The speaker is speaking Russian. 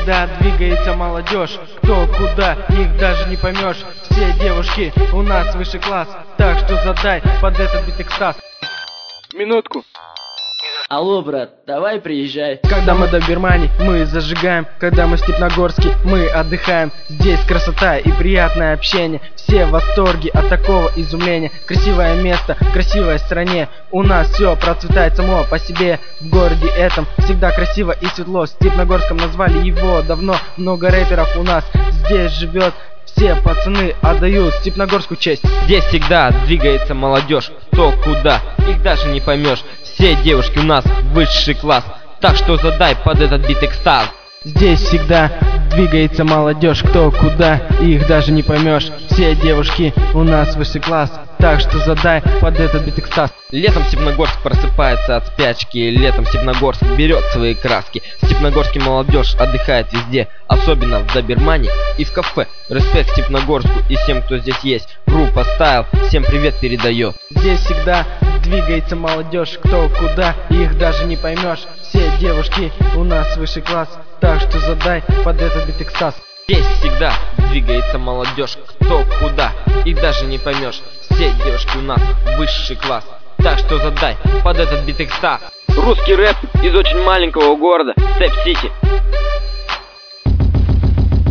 всегда двигается молодежь. Кто куда, их даже не поймешь. Все девушки у нас высший класс, так что задай под этот бит экстаз. Минутку. Алло, брат, давай приезжай. Когда мы до Бирмании, мы зажигаем. Когда мы в Степногорске, мы отдыхаем. Здесь красота и приятное общение. Все в восторге от такого изумления. Красивое место, в красивой стране. У нас все процветает само по себе. В городе этом всегда красиво и светло. Степногорском назвали его давно. Много рэперов у нас здесь живет. Все пацаны отдают Степногорскую честь. Здесь всегда двигается молодежь. Кто куда, их даже не поймешь. Все девушки у нас высший класс, так что задай под этот бит экстаз. Здесь всегда двигается молодежь. Кто куда, их даже не поймешь. Все девушки у нас высший класс, так что задай под этот бит экстаз. Летом Степногорск просыпается от спячки. Летом Степногорск берет свои краски. Степногорский молодежь отдыхает везде, особенно в Добермане и в кафе. Респект Степногорску и всем, кто здесь есть. Группа Style всем привет передает. Здесь всегда двигается молодежь. Кто куда, их даже не поймешь. Все девушки у нас высший класс, так что задай под этот бит экстаз. Здесь всегда двигается молодежь. Кто куда, их даже не поймешь. Все девушки у нас высший класс, так что задай под этот бит экстаз. Русский рэп из очень маленького города Степ-Сити.